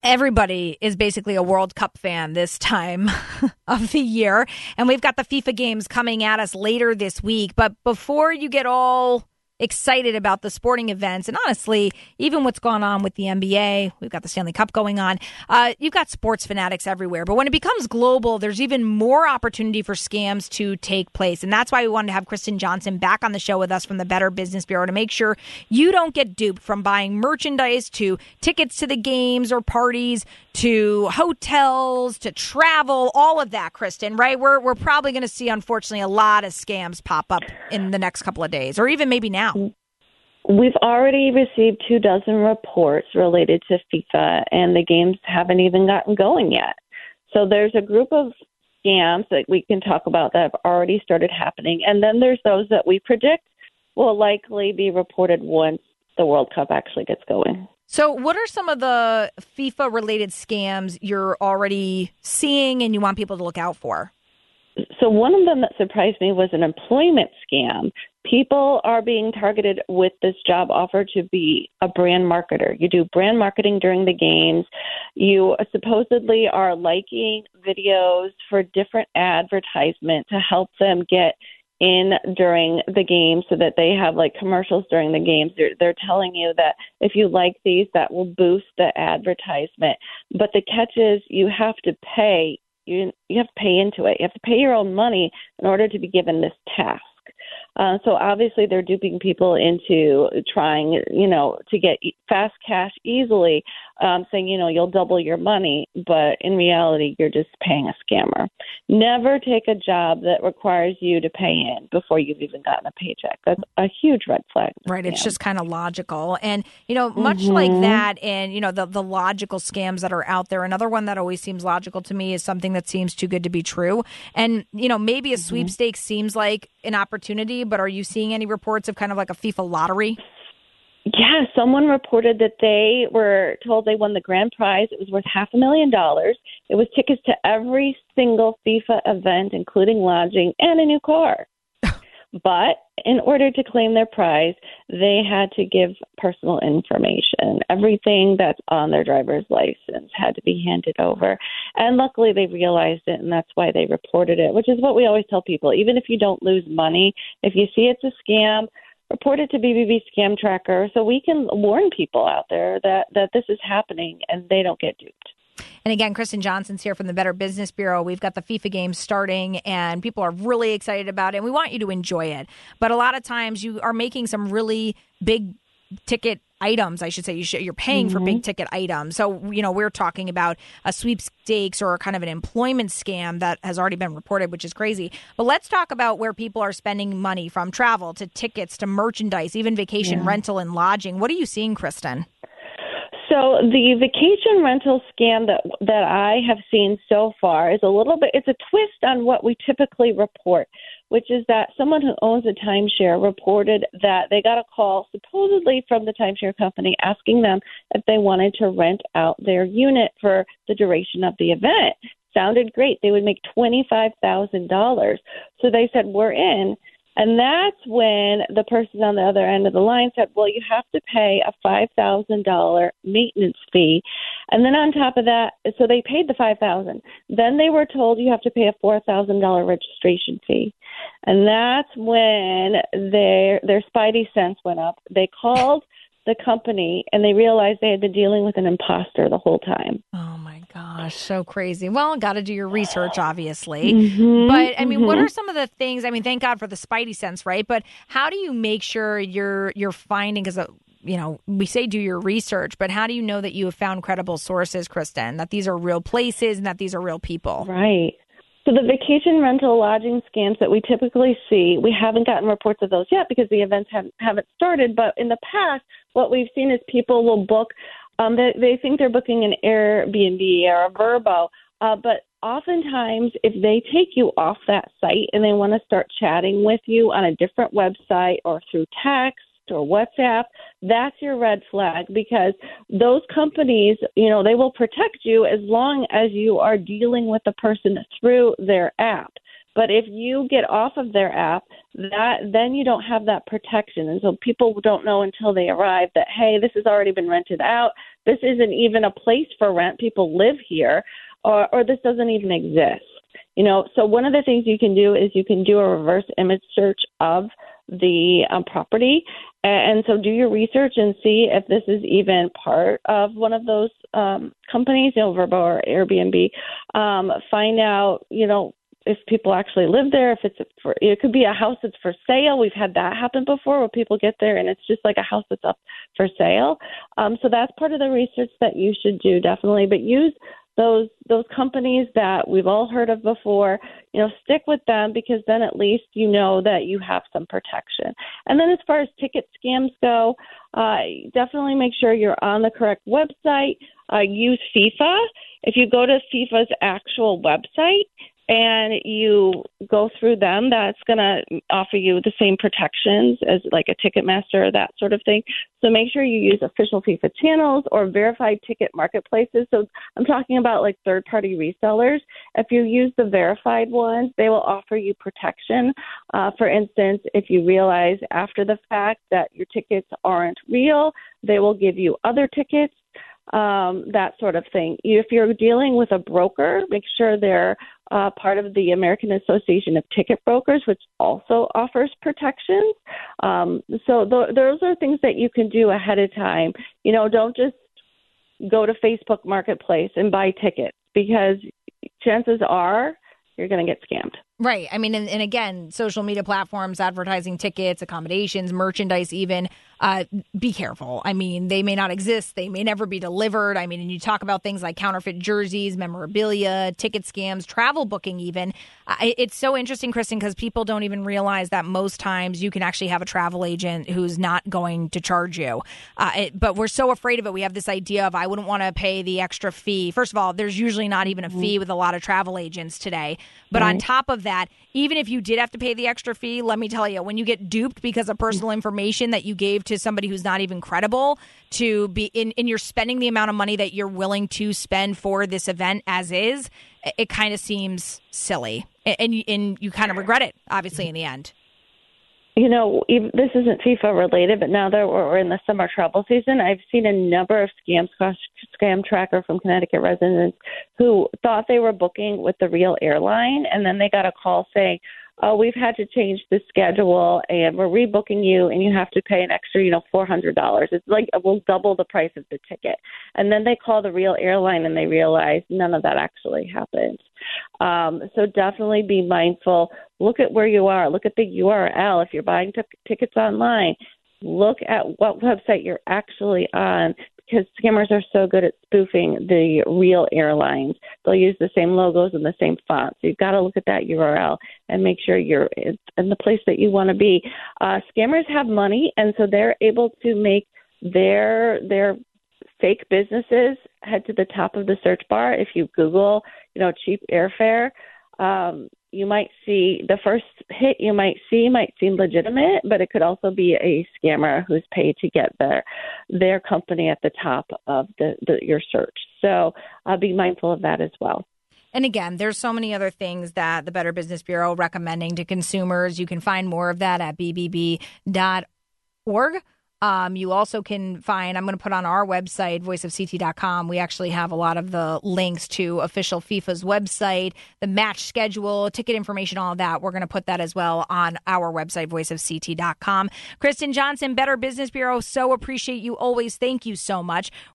Everybody is basically a World Cup fan this time of the year. And we've got the FIFA games coming at us later this week. But before you get all excited about the sporting events, and honestly, even what's going on with the NBA, we've got the Stanley Cup going on, you've got sports fanatics everywhere. But when it becomes global, there's even more opportunity for scams to take place. And that's why we wanted to have Kristen Johnson back on the show with us from the Better Business Bureau to make sure you don't get duped from buying merchandise to tickets to the games or parties to hotels to travel, all of that, Kristen, right? We're probably going to see, unfortunately, a lot of scams pop up in the next couple of days or even maybe now. We've already received 24 reports related to FIFA, and the games haven't even gotten going yet. So there's a group of scams that we can talk about that have already started happening, and then there's those that we predict will likely be reported once the World Cup actually gets going. So what are some of the FIFA-related scams you're already seeing and you want people to look out for? So one of them that surprised me was an employment scam. People are being targeted with this job offer to be a brand marketer. You do brand marketing during the games. You supposedly are liking videos for different advertisement to help them get in during the game so that they have like commercials during the games. They're telling you that if you like these, that will boost the advertisement. But the catch is you have to pay. You have to pay into it. You have to pay your own money in order to be given this task. So obviously they're duping people into trying, to get fast cash easily, saying, you'll double your money. But in reality, you're just paying a scammer. Never take a job that requires you to pay in before you've even gotten a paycheck. That's a huge red flag. Right. It's just kind of logical. And, much like that and, the logical scams that are out there, another one that always seems logical to me is something that seems too good to be true. And, maybe a sweepstakes seems like an opportunity, but are you seeing any reports of kind of like a FIFA lottery? Yeah, someone reported that they were told they won the grand prize. It was worth $500,000. It was tickets to every single FIFA event, including lodging and a new car. But in order to claim their prize, they had to give personal information. Everything that's on their driver's license had to be handed over. And luckily they realized it, and that's why they reported it, which is what we always tell people. Even if you don't lose money, if you see it's a scam, report it to BBB Scam Tracker so we can warn people out there that this is happening and they don't get duped. And again, Kristen Johnson's here from the Better Business Bureau. We've got the FIFA games starting and people are really excited about it. And we want you to enjoy it. But a lot of times you are making some really big ticket items, I should say. You're paying for big ticket items. So, we're talking about a sweepstakes or kind of an employment scam that has already been reported, which is crazy. But let's talk about where people are spending money, from travel to tickets to merchandise, even vacation rental and lodging. What are you seeing, Kristen? So the vacation rental scam that I have seen so far is it's a twist on what we typically report, which is that someone who owns a timeshare reported that they got a call supposedly from the timeshare company asking them if they wanted to rent out their unit for the duration of the event. Sounded great. They would make $25,000. So they said, we're in. And that's when the person on the other end of the line said, well, you have to pay a $5,000 maintenance fee. And then on top of that, so they paid the $5,000. Then they were told you have to pay a $4,000 registration fee. And that's when their spidey sense went up. They called the company and they realized they had been dealing with an imposter the whole time. Oh my gosh, so crazy. Well, got to do your research, obviously. But I mean, what are some of the things? I mean, thank God for the spidey sense, right? But how do you make sure you're finding, because we say do your research, but how do you know that you have found credible sources, Kristen, that these are real places and that these are real people? Right. So the vacation rental lodging scams that we typically see, we haven't gotten reports of those yet because the events haven't started. But in the past, what we've seen is people will book, they think they're booking an Airbnb or a Vrbo, but oftentimes if they take you off that site and they want to start chatting with you on a different website or through text or WhatsApp, that's your red flag, because those companies, they will protect you as long as you are dealing with the person through their app. But if you get off of their app, then you don't have that protection. And so people don't know until they arrive that, hey, this has already been rented out. this isn't even a place for rent. People live here, or this doesn't even exist. So one of the things you can do is you can do a reverse image search of the property. And so do your research and see if this is even part of one of those companies, Vrbo or Airbnb. Find out, if people actually live there, if it could be a house that's for sale. We've had that happen before where people get there and it's just like a house that's up for sale. So that's part of the research that you should do, definitely. But use those companies that we've all heard of before, stick with them, because then at least you know that you have some protection. And then as far as ticket scams go, definitely make sure you're on the correct website. Use FIFA. If you go to FIFA's actual website and you go through them, that's going to offer you the same protections as like a Ticketmaster or that sort of thing. So make sure you use official FIFA channels or verified ticket marketplaces. So I'm talking about like third-party resellers. If you use the verified ones, they will offer you protection. For instance, if you realize after the fact that your tickets aren't real, they will give you other tickets. That sort of thing. If you're dealing with a broker, make sure they're part of the American Association of Ticket Brokers, which also offers protections. So those are things that you can do ahead of time. Don't just go to Facebook Marketplace and buy tickets, because chances are you're going to get scammed. Right. I mean, and again, social media platforms, advertising tickets, accommodations, merchandise even, be careful. I mean, they may not exist. They may never be delivered. I mean, and you talk about things like counterfeit jerseys, memorabilia, ticket scams, travel booking even. It's so interesting, Kristen, because people don't even realize that most times you can actually have a travel agent who's not going to charge you. But we're so afraid of it. We have this idea of, I wouldn't want to pay the extra fee. First of all, there's usually not even a fee with a lot of travel agents today. But on top of that, even if you did have to pay the extra fee, let me tell you, when you get duped because of personal information that you gave to somebody who's not even credible, to be in you're spending the amount of money that you're willing to spend for this event as is, it kind of seems silly. And you kind of regret it, obviously, in the end. This isn't FIFA related, but now that we're in the summer travel season, I've seen a number of scams across Scam Tracker from Connecticut residents who thought they were booking with the real airline, and then they got a call saying, "Oh, we've had to change the schedule, and we're rebooking you, and you have to pay an extra, $400. It's like we'll double the price of the ticket." And then they call the real airline, and they realize none of that actually happened. So definitely be mindful. Look at where you are. Look at the URL. If you're buying tickets online, look at what website you're actually on, because scammers are so good at spoofing the real airlines. They'll use the same logos and the same fonts. So you've got to look at that URL and make sure you're in the place that you want to be. Scammers have money, and so they're able to make their fake businesses head to the top of the search bar. If you Google, cheap airfare, you might see the first hit might seem legitimate, but it could also be a scammer who's paid to get their company at the top of your search. So be mindful of that as well. And again, there's so many other things that the Better Business Bureau recommending to consumers. You can find more of that at bbb.org. You also can find, I'm going to put on our website, voiceofct.com. We actually have a lot of the links to official FIFA's website, the match schedule, ticket information, all of that. We're going to put that as well on our website, voiceofct.com. Kristen Johnson, Better Business Bureau, so appreciate you always. Thank you so much.